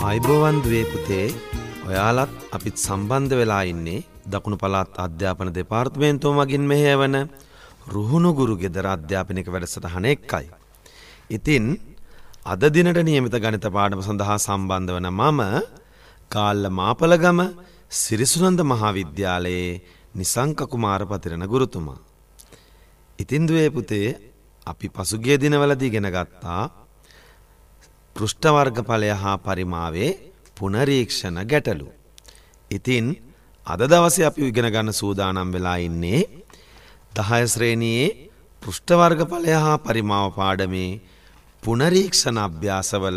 අයිබෝවන් දුවේ පුතේ ඔයාලත් අපිත් සම්බන්ධ වෙලා ඉන්නේ දකුණු පළාත් අධ්‍යාපන දෙපාර්තමේන්තුව මගින් මෙහෙයවන රුහුණු ගුරු ගෙදර අධ්‍යාපනික වැඩසටහන එක්කයි. ඉතින් අද දිනට නියමිත ගණිත පාඩම සඳහා සම්බන්ධ වන මම කාල්ල මාපලගම සිරිසුනන්ද මහාවිද්‍යාලයේ නිසංක කුමාර පතිරණ ගුරුතුමා. ඉතින් දුවේ පුතේ අපි පසුගිය දිනවලදී ඉගෙන ගත්තා පෘෂ්ඨ වර්ගඵලය හා පරිමාවේ පුනරීක්ෂණ ගැටලු. ඉතින් අද දවසේ අපි ඉගෙන ගන්න සූදානම් වෙලා ඉන්නේ 10 ශ්‍රේණියේ පෘෂ්ඨ වර්ගඵලය හා පරිමාව පාඩමේ පුනරීක්ෂණ අභ්‍යාසවල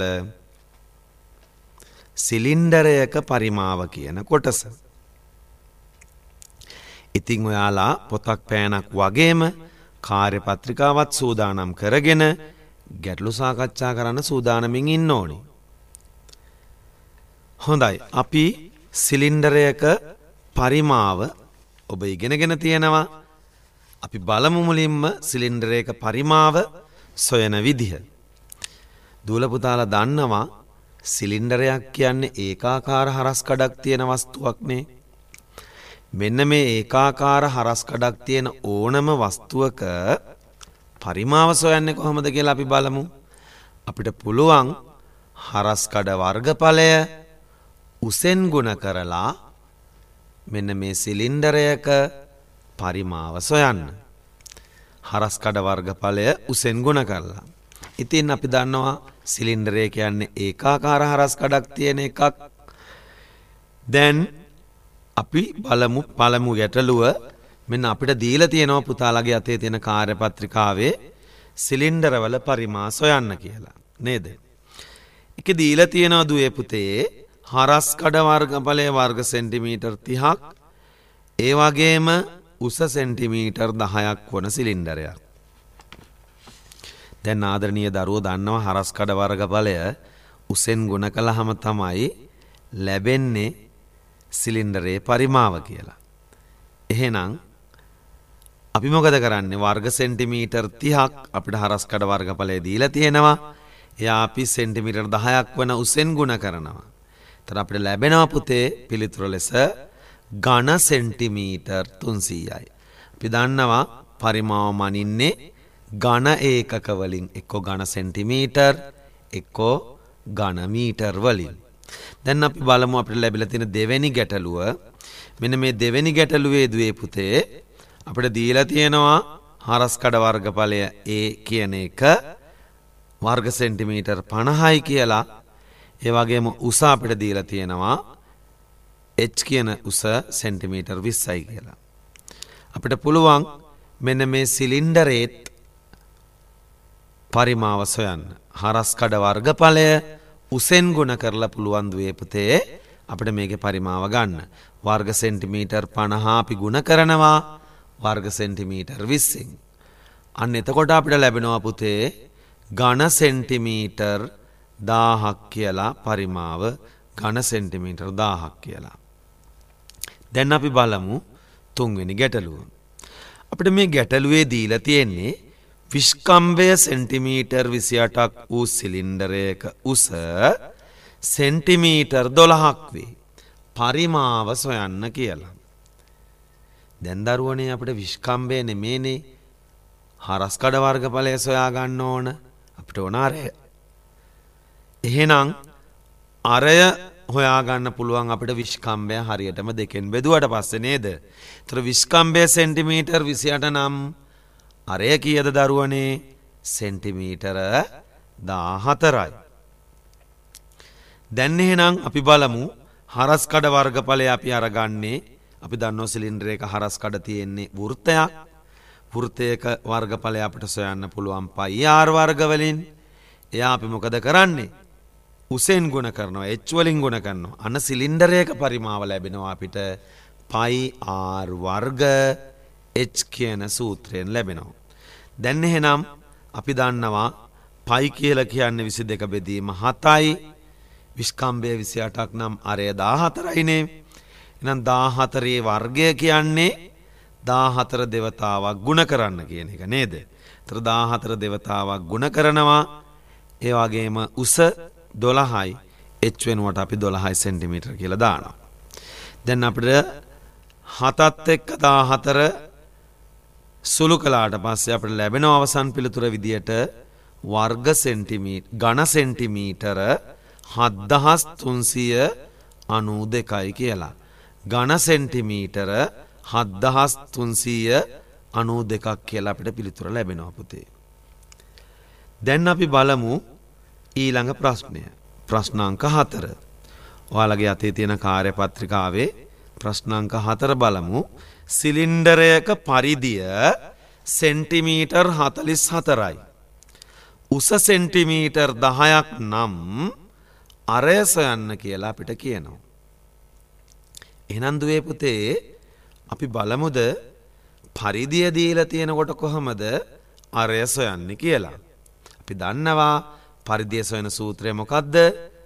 සිලින්ඩරයක පරිමාව කියන කොටස. ඉතින් ඔයාලා පොතක් පෑනක් වගේම කාර්ය පත්‍රිකාවත් සූදානම් කරගෙන ගැටලු සාකච්ඡා කරන්න සූදානමින් ඉන්න ඕනි. හොඳයි, අපි සිලින්ඩරයක පරිමාව ඔබ ඉගෙනගෙන තියෙනවා. අපි බලමු මුලින්ම සිලින්ඩරයක පරිමාව සොයන විදිහ. දූල පුතාලා දන්නවා සිලින්ඩරයක් කියන්නේ ඒකාකාර හරස් කඩක් තියෙන වස්තුවක්නේ. මෙන්න මේ ඒකාකාර හරස් කඩක් තියෙන ඕනම වස්තුවක පරිමාව සොයන්නේ කොහොමද කියලා අපි බලමු. අපිට පුළුවන් හරස් කඩ වර්ගඵලය උසෙන් ගුණ කරලා මෙන්න මේ සිලින්ඩරයක පරිමාව සොයන්න. හරස් කඩ වර්ගඵලය උසෙන් ගුණ කරලා. ඉතින් අපි දන්නවා සිලින්ඩරය කියන්නේ ඒකාකාර හරස් කඩක් තියෙන එකක්. දැන් අපි බලමු පළමු ගැටලුව. මෙන්න අපිට දීලා තියෙනවා පුතාලගේ අතේ තියෙන කාර්ය පත්‍රිකාවේ සිලින්ඩරවල පරිමා සොයන්න කියලා. නේද? ඒක දීලා තියෙනවා දුවේ පුතේ හරස් කඩ වර්ගඵලයේ වර්ග සෙන්ටිමීටර් 30ක් ඒ වගේම උස සෙන්ටිමීටර් 10ක් වන සිලින්ඩරයක්. දැන් ආදරණීය දරුවෝ දන්නවා හරස් කඩ වර්ගඵලය උසෙන් ගුණ කළාම තමයි ලැබෙන්නේ සිලින්ඩරේ පරිමාව කියලා. එහෙනම් අපි මොකද කරන්නේ? වර්ග සෙන්ටිමීටර් 30ක් අපිට හරස් කඩ වර්ගඵලය දීලා තියෙනවා. එයා අපි සෙන්ටිමීටර් 10ක් වන උසෙන් ගුණ කරනවා. එතන අපිට ලැබෙනවා පුතේ පිළිතුර ලෙස ඝන සෙන්ටිමීටර් 300යි. අපි දන්නවා පරිමාව මනින්නේ ඝන ඒකක වලින්, එක්කෝ ඝන සෙන්ටිමීටර් එක්කෝ ඝන මීටර් වලින්. දැන් අපි බලමු අපිට ලැබිලා තියෙන දෙවෙනි ගැටලුව. මෙන්න මේ දෙවෙනි ගැටලුවේ දුවේ පුතේ අපිට දීලා තියෙනවා හරස් කඩ වර්ගඵලය A කියන එක වර්ග සෙන්ටිමීටර් 50යි කියලා. ඒ වගේම උස අපිට දීලා තියෙනවා H කියන උස සෙන්ටිමීටර් 20යි කියලා. අපිට පුළුවන් මෙන්න මේ සිලින්ඩරේත් පරිමාව සොයන්න. හරස් කඩ වර්ගඵලය උසෙන් ගුණ කරලා පුළුවන් දුවේ පුතේ අපිට මේකේ පරිමාව ගන්න. වර්ග සෙන්ටිමීටර් 50 අපි ගුණ කරනවා වර්ග සෙන්ටිමීටර් 20න්. අන්න එතකොට අපිට ලැබෙනවා පුතේ ඝන සෙන්ටිමීටර් 1000ක් කියලා පරිමාව. ඝන සෙන්ටිමීටර් 1000ක් කියලා. දැන් අපි බලමු තුන්වෙනි ගැටලුව. අපිට මේ ගැටලුවේ දීලා තියෙන්නේ විස්කම්භය සෙන්ටිමීටර් 28ක් වූ සිලින්ඩරයක උස සෙන්ටිමීටර් 12ක් වේ. පරිමාව සොයන්න කියලා. දැන් දරුවනේ අපිට විස්කම්භය නෙමේනේ හරස් කඩ වර්ගඵලය සොයා ගන්න ඕන. අපිට ඕන අරය. එහෙනම් අරය හොයාගන්න පුළුවන් අපිට විස්කම්භය හරියටම දෙකෙන් බෙදුවට පස්සේ නේද? ඒතර විස්කම්භය සෙන්ටිමීටර් 28 නම් අරය කීයද දරුවනේ? සෙන්ටිමීටර 14යි. දැන් එහෙනම් අපි බලමු හරස් කඩ වර්ගඵලය අපි අරගන්නේ. අපි දන්නවා සිලින්ඩරයක හරස් කඩ තියෙන්නේ වෘත්තයක්. වෘත්තයක වර්ගඵලය අපිට සොයන්න පුළුවන් πr වර්ග වලින්. එයා අපි මොකද කරන්නේ? උසෙන් ගුණ කරනවා, h වලින් ගුණ කරනවා. අන්න සිලින්ඩරයක පරිමාව ලැබෙනවා අපිට πr වර්ග h කියන සූත්‍රයෙන් ලැබෙනවා. දැන් එහෙනම් අපි දන්නවා π කියලා කියන්නේ 22 බෙදීම 7යි. විස්කම්භය 28ක් නම් අරය 14යිනේ. එහෙනම් 14 වර්ගය කියන්නේ 14 දෙවතාවක් ගුණ කරන්න කියන එක නේද? ඒතර 14 දෙවතාවක් ගුණ කරනවා. ඒ වගේම උස 12යි h වෙනුවට අපි 12 සෙන්ටිමීටර කියලා දානවා. දැන් අපිට 7ත් එක්ක 14 සුළු කළාට පස්සේ අපිට ලැබෙන අවසන් පිළිතුර විදියට වර්ග සෙන්ටිමීටර ඝන සෙන්ටිමීටර 7392යි කියලා. ඝන සෙන්ටිමීටර 7392ක් කියලා අපිට පිළිතුර ලැබෙනවා පුතේ. දැන් අපි බලමු ඊළඟ ප්‍රශ්නය. ප්‍රශ්නාංක 4. ඔයාලගේ අතේ තියෙන කාර්යපත්‍රිකාවේ ප්‍රශ්නාංක 4 බලමු. සිලින්ඩරයක පරිධිය සෙන්ටිමීටර් 44යි. උස සෙන්ටිමීටර් 10ක් නම් අරය සොයන්න කියලා අපිට කියනවා. එහෙනම් දුවේ පුතේ අපි බලමුද පරිධිය දීලා තියෙනකොට කොහමද අරය සොයන්නේ කියලා. අපි දන්නවා පරිධිය සොයන සූත්‍රය මොකක්ද?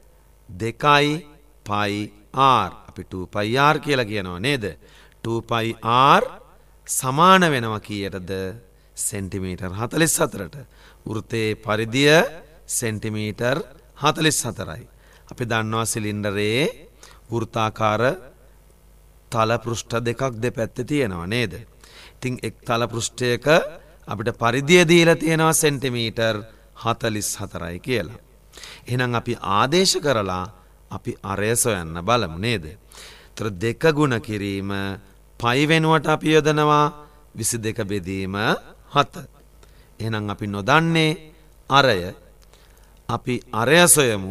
2 පයි r. අපි 2 පයි r කියලා කියනවා නේද? 2 පයි r සමාන වෙනවා කීයටද? සෙන්ටිමීටර් 44ට. වෘත්තයේ පරිධිය සෙන්ටිමීටර් 44යි. අපි දන්නවා සිලින්ඩරයේ වෘත්තාකාර තල පෘෂ්ඨ දෙකක් දෙපැත්තේ තියෙනවා නේද? ඉතින් එක් තල පෘෂ්ඨයක අපිට පරිධිය දීලා තියෙනවා සෙන්ටිමීටර් 44යි කියලා. එහෙනම් අපි ආදේශ කරලා අපි අරය සොයන්න බලමු නේද? ඒතර 2 ගුණ කිරීම පයි වෙනුවට අපි යොදනවා 22 බෙදීම 7. එහෙනම් අපි නොදන්නේ අරය. අපි අරය සොයමු.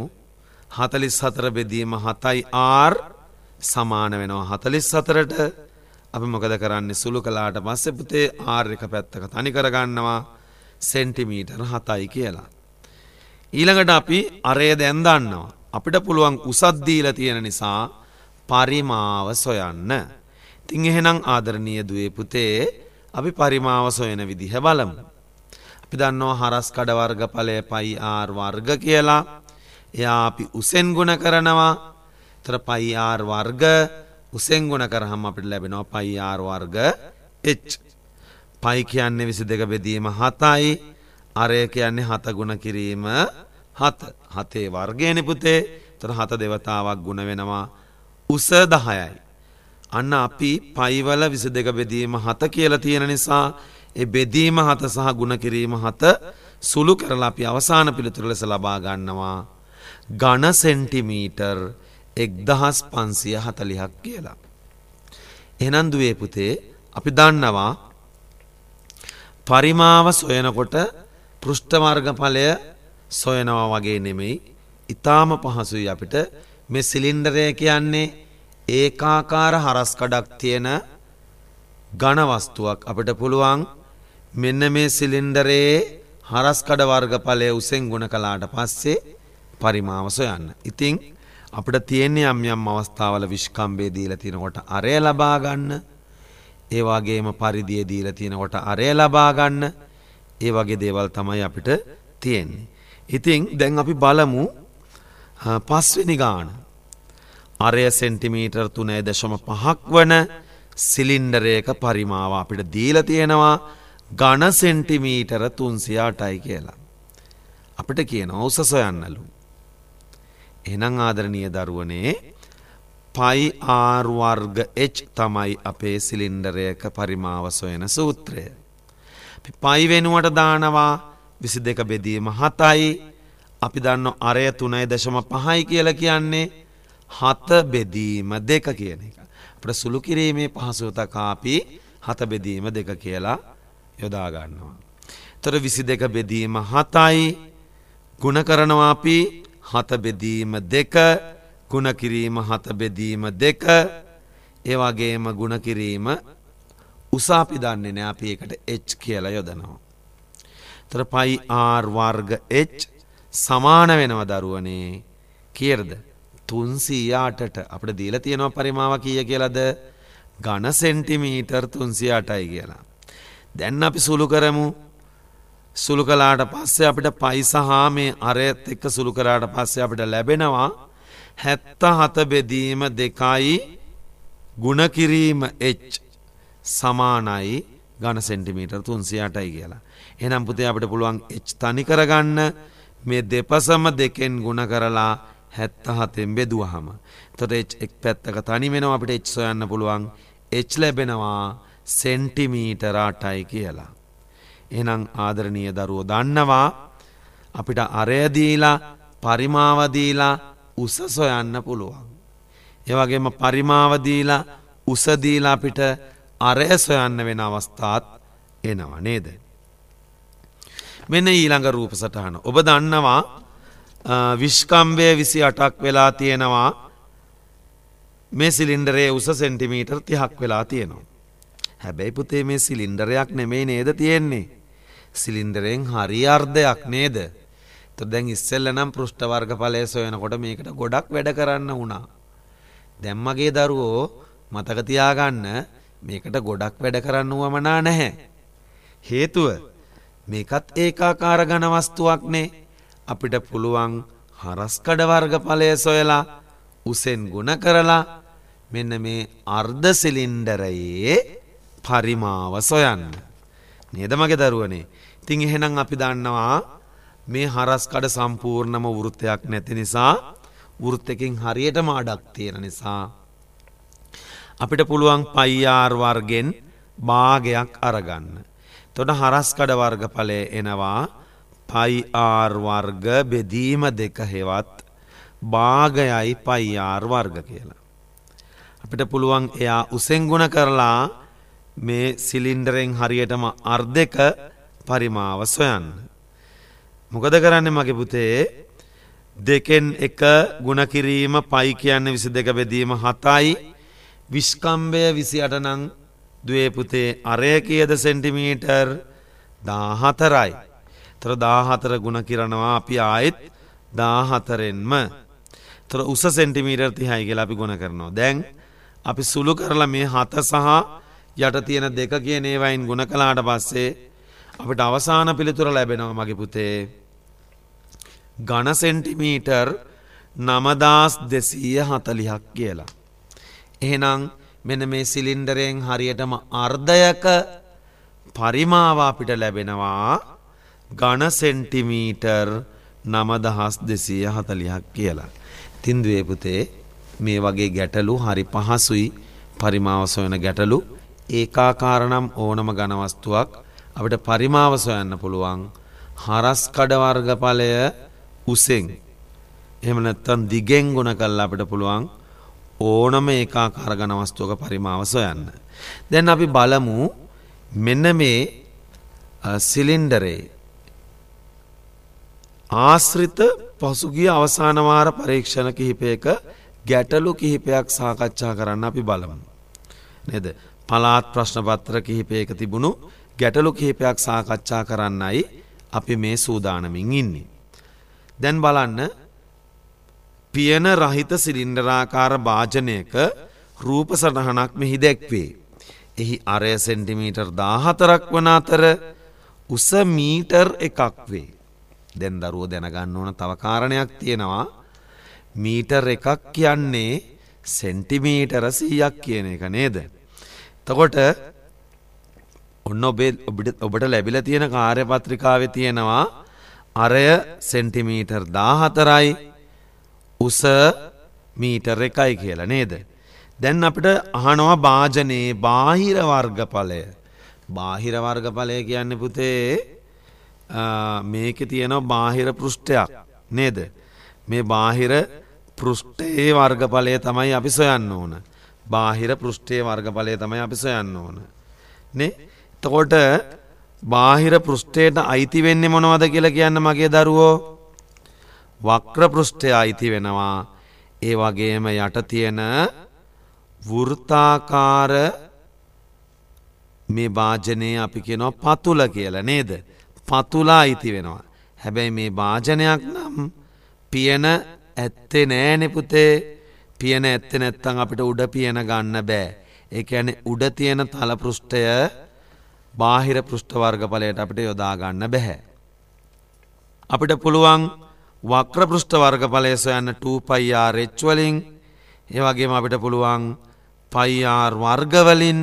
44 බෙදීම 7යි r සමාන වෙනවා 44ට. අපි මොකද කරන්නේ? සුළු කළාට පස්සේ පුතේ r එක පැත්තක තනි කරගන්නවා සෙන්ටිමීටර් 7යි කියලා. ඊළඟට අපි අරය දැන් දන්නවා. අපිට පුළුවන් උසක් දීලා තියෙන නිසා පරිමාව සොයන්න. ඉතින් එහෙනම් ආදරණීය දුවේ පුතේ අපි පරිමාව සොයන විදිහ බලමු. අපි දන්නවා හරස් කඩ වර්ගඵලය පයි r වර්ග කියලා. එයා අපි උසෙන් ගුණ කරනවා. ඒතර පයි r වර්ග උසෙන් ගුණ කරාම අපිට ලැබෙනවා පයි r වර්ග h. පයි කියන්නේ 22 බෙදීම 7යි. අරය කියන්නේ 7 ගුණ කිරීම 7. 7 වර්ගයනේ පුතේ. ඒතර 7 දෙවතාවක් ගුණ වෙනවා උස 10යි. අන්න අපි පයි වල 22 බෙදීම 7 කියලා තියෙන නිසා ඒ බෙදීම 7 සහ ගුණ කිරීම 7 සුළු කරලා අපි අවසාන පිළිතුර ලෙස ලබා ගන්නවා ඝන සෙන්ටිමීටර් 1540ක් කියලා. එහෙනම් දුවේ පුතේ අපි දන්නවා පරිමාව සොයනකොට පෘෂ්ඨ වර්ගඵලය සොයනවා වගේ නෙමෙයි. ඊටාම පහසුයි අපිට මේ සිලින්ඩරය කියන්නේ ඒකාකාර හරස් කඩක් තියෙන ඝන වස්තුවක්. අපිට පුළුවන් මෙන්න මේ සිලින්ඩරයේ හරස් කඩ වර්ගඵලය උසෙන් ගුණ කළාට පස්සේ පරිමාව සොයන්න. ඉතින් අපිට තියෙන යම් යම් අවස්ථාවල විස්කම්බය දීලා තිනකොට අරය ලබා ගන්න. ඒ වගේම පරිධිය දීලා තිනකොට අරය ලබා ගන්න. ඒ වගේ දේවල් තමයි අපිට තියෙන්නේ. ඉතින් දැන් අපි බලමු පස්වෙනි ගාන. අරය සෙන්ටිමීටර් 3.5ක් වන සිලින්ඩරයක පරිමාව අපිට දීලා තියෙනවා ඝන සෙන්ටිමීටර 308යි කියලා. අපිට කියනවා උස සොයන්නලු. එහෙනම් ආදරණීය දරුවනේ පයි r වර්ග h තමයි අපේ සිලින්ඩරයක පරිමාව සොයන සූත්‍රය. අපි පයි වෙනුවට දානවා 22 බෙදීම 7යි. අපි දන්නවා අරය 3.5යි කියලා කියන්නේ 7 බෙදීම 2 කියන එක. අපිට සුළු කිරීමේ පහසුවතක අපි 7 බෙදීම 2 කියලා යොදා ගන්නවා. ඒතර 22 බෙදීම 7යි ගුණ කරනවා අපි 7 බෙදීම 2 ගුණ කිරීම 7 බෙදීම 2. ඒ වගේම ගුණ කිරීම උස අපි දන්නේ නැහැ. අපි ඒකට h කියලා යොදනවා. ඒතර පයි r වර්ග h සමාන වෙනවා දරුවනේ කීයද? 308ට. අපිට දීලා තියෙනවා පරිමාව කීය කියලාද? ඝන සෙන්ටිමීටර් 308යි කියලා. දැන් අපි සුළු කරමු. සුළු කළාට පස්සේ අපිට පයි සහ මේ අරයත් එක්ක සුළු කරාට පස්සේ අපිට ලැබෙනවා 77 බෙදීම 2යි ගුණ කිරීම h සමානයි ඝන සෙන්ටිමීටර් 308යි කියලා. එහෙනම් පුතේ අපිට පුළුවන් h තනි කරගන්න මේ දෙපසම දෙකෙන් ගුණ කරලා 77න් බෙදුවහම. එතකොට එක් පැත්තක තනි වෙනවා අපිට h සොයන්න පුළුවන්. h ලැබෙනවා සෙන්ටිමීටර 8යි කියලා. එහෙනම් ආදරණීය දරුවෝ දන්නවා අපිට අරය දීලා පරිමාව දීලා උස සොයන්න පුළුවන්. ඒ වගේම පරිමාව දීලා උස දීලා අපිට අරය සොයන්න වෙන අවස්ථාත් එනවා නේද? මෙන්න ඊළඟ රූප සටහන. ඔබ දන්නවා විස්කම්භය 28ක් වෙලා තියෙනවා. මේ සිලින්ඩරයේ උස සෙන්ටිමීටර් 30ක් වෙලා තියෙනවා. හැබැයි පුතේ මේ සිලින්ඩරයක් නෙමෙයි නේද තියෙන්නේ? සිලින්ඩරයෙන් හරි අර්ධයක් නේද? එතකොට දැන් ඉස්සෙල්ලා නම් පෘෂ්ඨ වර්ගඵලය සොයනකොට මේකට ගොඩක් වැඩ කරන්න වුණා. දැන් මගේ දරුවෝ මතක තියාගන්න මේකට ගොඩක් වැඩ කරන්න උවමනා නැහැ. හේතුව මේකත් ඒකාකාර ඝන වස්තුවක්නේ. අපිට පුළුවන් හරස්කඩ වර්ගඵලය සොයලා උසෙන් ගුණ කරලා මෙන්න මේ අර්ධ සිලින්ඩරයේ පරිමාව සොයන්න. නේද මගේ දරුවනේ? ඉතින් එහෙනම් අපි දන්නවා මේ හරස්කඩ සම්පූර්ණම වෘත්තයක් නැති නිසා වෘත්තකින් හරියටම අඩක් තියෙන නිසා අපිට පුළුවන් πr වර්ගෙන් භාගයක් අරගන්න. එතකොට හරස්කඩ වර්ගඵලය එනවා πr වර්ග බෙදීම 2 හෙවත් භාගයයි πr වර්ග කියලා. අපිට පුළුවන් එයා උසෙන් ගුණ කරලා මේ සිලින්ඩරෙන් හරියටම අර්ධක පරිමාව සොයන්න. මොකද කරන්නේ මගේ පුතේ? 2න් 1 ගුණ කිරීම π කියන්නේ 22 බෙදීම 7යි. විස්කම්භය 28 නම් දුවේ පුතේ අරය කීයද සෙන්ටිමීටර් 14යි. ඒතර 14 ගුණ කරනවා අපි ආයෙත් 14න්ම. ඒතර උස සෙන්ටිමීටර් 30යි කියලා අපි ගුණ කරනවා. දැන් අපි සුළු කරලා මේ 7 සහ යට තියෙන 2 කියන ඒවායින් ගුණ කළාට පස්සේ අපිට අවසාන පිළිතුර ලැබෙනවා මගේ පුතේ ඝන සෙන්ටිමීටර් 9240ක් කියලා. එහෙනම් මෙන්න මේ සිලින්ඩරයෙන් හරියටම අර්ධයක පරිමාව අපිට ලැබෙනවා ඝන සෙන්ටිමීටර් 9240ක් කියලා. ඉතින් දුවේ පුතේ මේ වගේ ගැටලු හරි පහසුයි. පරිමාව සොයන ගැටලු ඒකාකාර නම් ඕනම ඝන වස්තුවක් අපිට පරිමාව සොයන්න පුළුවන් හරස්කඩ වර්ගඵලය උසෙන්. එහෙම නැත්නම් දිගෙන් ගුණ කරලා අපිට පුළුවන් ඕනම ඒකාකාර ඝන වස්තුවක පරිමාව සොයන්න. දැන් අපි බලමු මෙන්න මේ සිලින්ඩරේ ආශ්‍රිත පසුගිය අවසාන වාර පරීක්ෂණ කිහිපයක ගැටලු කිහිපයක් සාකච්ඡා කරන්න අපි බලමු. නේද? පළාත් ප්‍රශ්න පත්‍ර කිහිපයක තිබුණු ගැටලු කිහිපයක් සාකච්ඡා කරන්නයි අපි මේ සූදානමින් ඉන්නේ. දැන් බලන්න පියන රහිත සිලින්ඩරාකාර භාජනයක රූප සටහනක් මෙහි දැක්වේ. එහි අරය සෙන්ටිමීටර් 14ක් වන අතර උස මීටර් 1ක් වේ. දැන් දරුවෝ දැනගන්න ඕන තව කාරණයක් තියෙනවා. මීටර් 1ක් කියන්නේ සෙන්ටිමීටර 100ක් කියන එක නේද? එතකොට ඔන්න ඔබට ලැබිලා තියෙන කාර්යපත්‍රිකාවේ තියෙනවා අරය සෙන්ටිමීටර් 14යි උස මීටර් 1යි කියලා නේද? දැන් අපිට අහනවා භාජනයේ බාහිර වර්ගඵලය. බාහිර වර්ගඵලය කියන්නේ පුතේ මේකේ තියෙනවා බාහිර පෘෂ්ඨයක් නේද? මේ බාහිර පෘෂ්ඨයේ වර්ගඵලය තමයි අපි සොයන්න ඕන. බාහිර පෘෂ්ඨයේ වර්ගඵලය තමයි අපි සොයන්න ඕන. නේ? එතකොට බාහිර පෘෂ්ඨයට අයිති වෙන්නේ මොනවද කියලා කියන්න මගේ දරුවෝ? වක්‍ර පෘෂ්ඨය අයිති වෙනවා. ඒ වගේම යට තියෙන වෘත්තාකාර මේ භාජනයේ අපි කියනවා පතුල කියලා නේද? පතුල අයිති වෙනවා. හැබැයි මේ භාජනයක් නම් පියන ඇත්තේ නෑනේ පුතේ. පියන ඇත්තේ නැත්නම් අපිට උඩ පියන ගන්න බෑ. ඒ කියන්නේ උඩ තියෙන තල පෘෂ්ඨය බාහිර පෘෂ්ඨ වර්ගඵලයට අපිට යොදා ගන්න බෑ. අපිට පුළුවන් වක්‍ර පෘෂ්ඨ වර්ගඵලය සොයන්න 2πr h වලින්. ඒ වගේම අපිට පුළුවන් πr වර්ග වලින්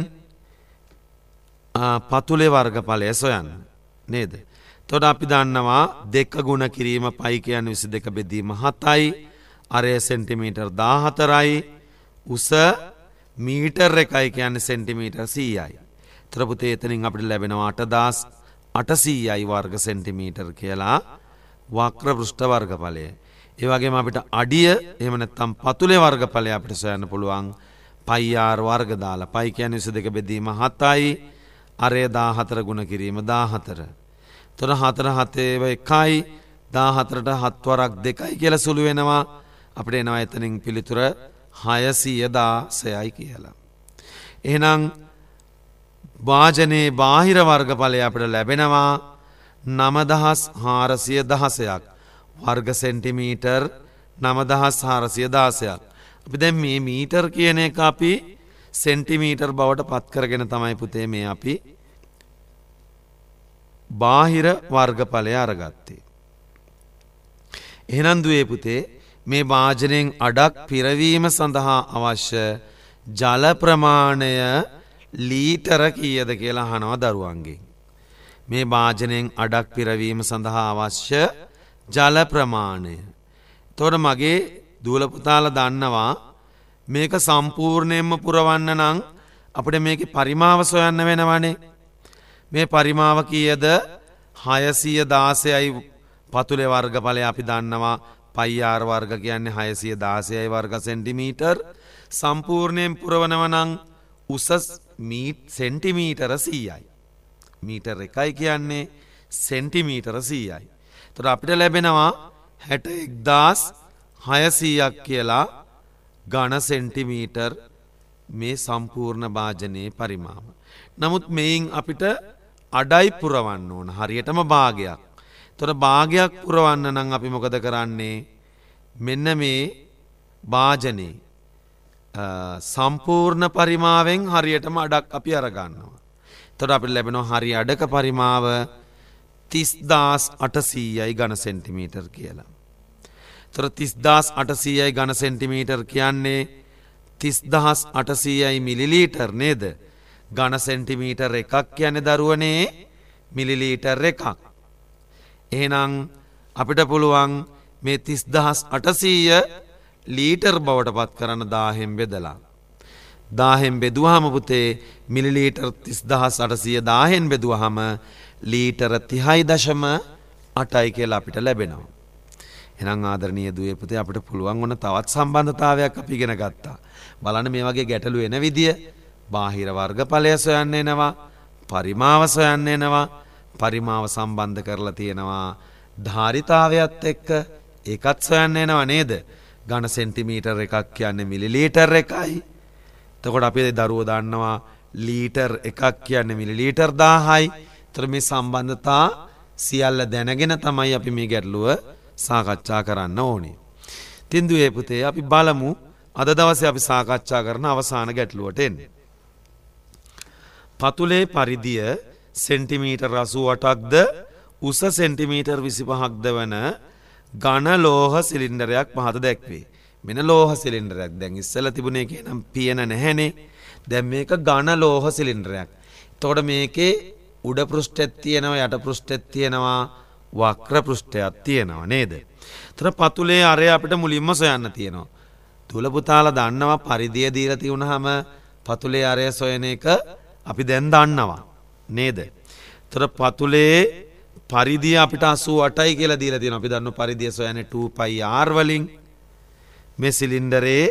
පතුලේ වර්ගඵලය සොයන්න නේද? එතකොට අපි දන්නවා 2 ගුණ කිරීම π කියන්නේ 22 බෙදීම 7යි. අරය සෙන්ටිමීටර් 14යි. උස මීටර් එකයි කියන්නේ සෙන්ටිමීටර් 100යි. ඒතර පුතේ එතනින් අපිට ලැබෙනවා 8800යි වර්ග සෙන්ටිමීටර් කියලා වක්‍ර පෘෂ්ඨ වර්ගඵලය. ඒ වගේම අපිට අඩිය එහෙම නැත්නම් පතුලේ වර්ගඵලය අපිට සොයන්න පුළුවන් පයි r වර්ග දාලා. පයි කියන්නේ 22 බෙදීම 7යි. අරය 14 ගුණ කිරීම 14. එතකොට 4 7 1යි 14ට 7 වරක් 2යි කියලා සුළු වෙනවා. අපිට එනවා එතනින් පිළිතුර 616යි කියලා. එහෙනම් වාජනයේ බාහිර වර්ගඵලය අපිට ලැබෙනවා 9416ක්. වර්ග සෙන්ටිමීටර් 9416ක්. අපි දැන් මේ මීටර් කියන එක අපි සෙන්ටිමීටර් බවට පත් කරගෙන තමයි පුතේ මේ අපි බාහිර වර්ගඵලය අරගත්තේ. එහෙනම් දුවේ පුතේ මේ වාජනයෙන් අඩක් පිරවීම සඳහා අවශ්‍ය ජල ප්‍රමාණය ලීටර කීයද කියලා අහනවා දරුවන්ගෙන්. මේ වාජනයෙන් අඩක් පිරවීම සඳහා අවශ්‍ය ජල ප්‍රමාණය. එතකොට මගේ දූල පුතාලා දන්නවා මේක සම්පූර්ණයෙන්ම පුරවන්න නම් අපිට මේකේ පරිමාව සොයන්න වෙනවනේ. මේ පරිමාව කීයද 616යි පතුලේ වර්ගඵලය අපි දන්නවා පයි r වර්ග කියන්නේ 616යි වර්ග සෙන්ටිමීටර්. සම්පූර්ණයෙන් පුරවනව නම් උස සෙන්ටිමීටර 100යි. මීටර එකයි කියන්නේ සෙන්ටිමීටර 100යි. එතකොට අපිට ලැබෙනවා 61600ක් කියලා ඝන සෙන්ටිමීටර් මේ සම්පූර්ණ වාජනයේ පරිමාව. නමුත් මේන් අපිට අඩයි පුරවන්න ඕන හරියටම භාගයක්. එතකොට භාගයක් පුරවන්න නම් අපි මොකද කරන්නේ? මෙන්න මේ වාජනේ සම්පූර්ණ පරිමාවෙන් හරියටම අඩක් අපි අරගන්නවා. එතකොට අපිට ලැබෙනවා හරිය අඩක පරිමාව 30800යි ඝන සෙන්ටිමීටර් කියලා. එතකොට 30800යි ඝන සෙන්ටිමීටර් කියන්නේ 30800යි මිලිලීටර් නේද? ඝන සෙන්ටිමීටර් එකක් කියන්නේ දරුවනේ මිලිලීටර් එකක්. එහෙනම් අපිට පුළුවන් මේ 30800 ලීටර් බවට පත් කරන්න 1000න් බෙදලා. 1000න් බෙදුවාම පුතේ මිලිලීටර් 30800 1000න් බෙදුවාම ලීටර 30.8යි කියලා අපිට ලැබෙනවා. එහෙනම් ආදරණීය දුවේ පුතේ අපිට පුළුවන් වුණ තවත් සම්බන්ධතාවයක් අපි ඉගෙන ගත්තා. බලන්න මේ වගේ ගැටලු එන විදිය බාහිර වර්ගඵලය සොයන්න එනවා, පරිමාව සොයන්න එනවා, පරිමාව සම්බන්ධ කරලා තියෙනවා ධාරිතාවයත් එක්ක ඒකත් සොයන්න එනවා නේද? ඝන සෙන්ටිමීටර් එකක් කියන්නේ මිලිලීටර් එකයි. එතකොට අපි දරුවෝ දන්නවා ලීටර් එකක් කියන්නේ මිලිලීටර් 1000යි. ඒතර මේ සම්බන්ධතා සියල්ල දැනගෙන තමයි අපි මේ ගැටලුව සාකච්ඡා කරන්න ඕනේ. ඉතින් දුවේ පුතේ අපි බලමු අද දවසේ අපි සාකච්ඡා කරන අවසාන ගැටලුවට එන්න. පතුලේ පරිධිය සෙන්ටිමීටර් 88ක්ද උස සෙන්ටිමීටර් 25ක්ද වන ඝන ලෝහ සිලින්ඩරයක් පහත දැක්වේ. මෙන්න ලෝහ සිලින්ඩරයක්. දැන් ඉස්සෙල්ලා තිබුණේ එකේ නම් පියන නැහැනේ. දැන් මේක ඝන ලෝහ සිලින්ඩරයක්. එතකොට මේකේ උඩ පෘෂ්ඨයක් තියෙනවා යට පෘෂ්ඨයක් තියෙනවා වක්‍ර පෘෂ්ඨයක් තියෙනවා නේද? ඒතර පතුලේ අරය අපිට මුලින්ම සොයන්න තියෙනවා. තුල පුතාලා දන්නවා පරිධිය දීලා තියුණාම පතුලේ අරය සොයන එක අපි දැන් දන්නවා නේද? ඒතර පතුලේ පරිධිය අපිට 88යි කියලා දීලා තියෙනවා. අපි දන්නවා පරිධිය සොයන්නේ 2πr වලින්. මේ සිලින්ඩරේ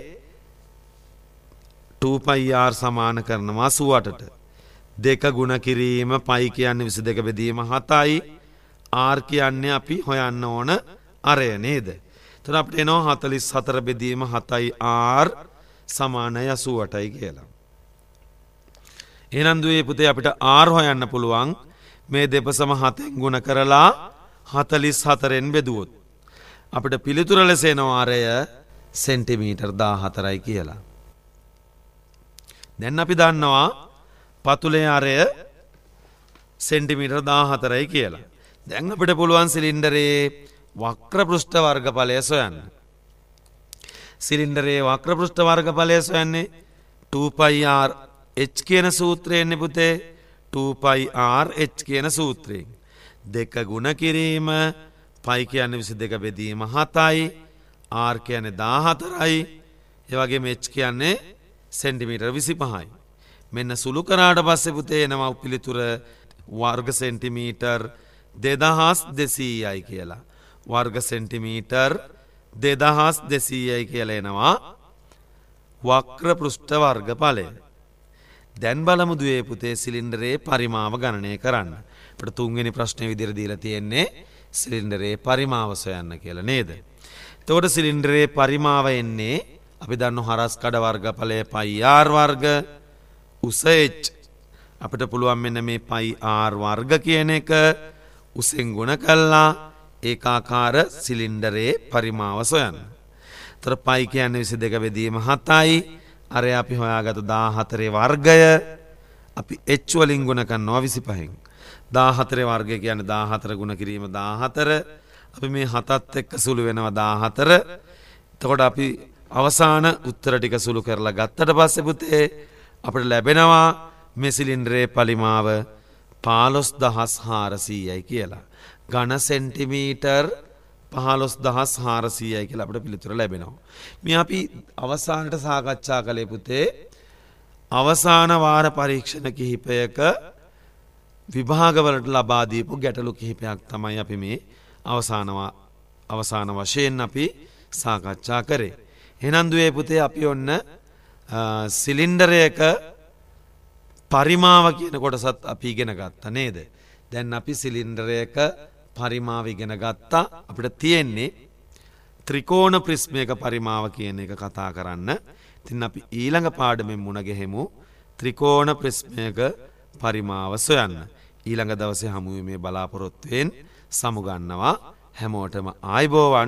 2πr සමාන කරනවා 88ට. දෙක ගුණ කිරීම පයි කියන්නේ 22 බෙදීම 7යි. r කියන්නේ අපි හොයන්න ඕන අරය නේද? එතකොට අපිට එනවා 44 බෙදීම 7යි r සමානයි 88යි කියලා. එහෙනම් දුවේ පුතේ අපිට r හොයන්න පුළුවන් මේ දෙපසම 7න් ගුණ කරලා 44න් බෙදුවොත්. අපිට පිළිතුර ලෙස එනවා අරය සෙන්ටිමීටර් 14යි කියලා. දැන් අපි දන්නවා පතුලේ අරය සෙන්ටිමීටර් 14යි කියලා. දැන් අපිට පුළුවන් සිලින්ඩරේ වක්‍ර පෘෂ්ඨ වර්ගඵලය සොයන්න. සිලින්ඩරේ වක්‍ර පෘෂ්ඨ වර්ගඵලය සොයන්නේ 2πr h කියන සූත්‍රයෙන්නේ පුතේ. 2πr h කියන සූත්‍රයෙන්. දෙක ගුණ කිරීම පයි කියන්නේ 22 බෙදීම 7යි R කියන්නේ 14යි. ඒ වගේම H කියන්නේ සෙන්ටිමීටර 25යි. මෙන්න සුළු කරාට පස්සේ පුතේ එනවා පිළිතුර වර්ග සෙන්ටිමීටර් 2200යි කියලා. වර්ග සෙන්ටිමීටර් 2200යි කියලා එනවා වක්‍ර පෘෂ්ඨ වර්ගඵලය. දැන් බලමු දුවේ පුතේ සිලින්ඩරයේ පරිමාව ගණනය කරන්න. අපිට තුන්වෙනි ප්‍රශ්නේ විදිහට දීලා තියෙන්නේ සිලින්ඩරයේ පරිමාව සොයන්න කියලා නේද? එතකොට සිලින්ඩරයේ පරිමාව එන්නේ අපි දන්නු හරස් කඩ වර්ගඵලය πr වර්ග උස h. අපිට පුළුවන් මෙන්න මේ πr වර්ග කියන එක උසෙන් ගුණ කළා ඒකාකාර සිලින්ඩරයේ පරිමාව සොයන්න. එතකොට π කියන්නේ 22 බෙදීම 7යි. අර අපි හොයාගත්තු 14 වර්ගය අපි h වලින් ගුණ කරනවා 25න්. 14 වර්ගය කියන්නේ 14 ගුණ කිරීම 14. අපි මේ 7ත් එක්ක සුළු වෙනවා 14. එතකොට අපි අවසාන උත්තර ටික සුළු කරලා ගත්තට පස්සේ පුතේ අපිට ලැබෙනවා මේ සිලින්ඩරයේ පරිමාව 15400යි කියලා. ඝන සෙන්ටිමීටර් 15400යි කියලා අපිට පිළිතුර ලැබෙනවා. මේ අපි අවසානට සාකච්ඡා කළේ පුතේ අවසාන වාර පරීක්ෂණ කිහිපයක විභාගවලට ලබා දීපු ගැටලු කිහිපයක් තමයි අපි මේ අවසාන වශයෙන් අපි සාකච්ඡා කරේ. එහෙනම් දුවේ පුතේ අපි ඔන්න සිලින්ඩරයක පරිමාව කියන කොටසත් අපි ඉගෙන ගත්තා නේද? දැන් අපි සිලින්ඩරයක පරිමාව ඉගෙන ගත්තා. අපිට තියෙන්නේ ත්‍රිකෝණ ප්‍රිස්මයක පරිමාව කියන එක කතා කරන්න. ඉතින් අපි ඊළඟ පාඩමෙන් මුණ ගැහෙමු ත්‍රිකෝණ ප්‍රිස්මයක පරිමාව සොයන්න. ඊළඟ දවසේ හමු වීමේ බලාපොරොත්තුවෙන් සමුගන්නවා. හැමෝටම ආයුබෝවන්.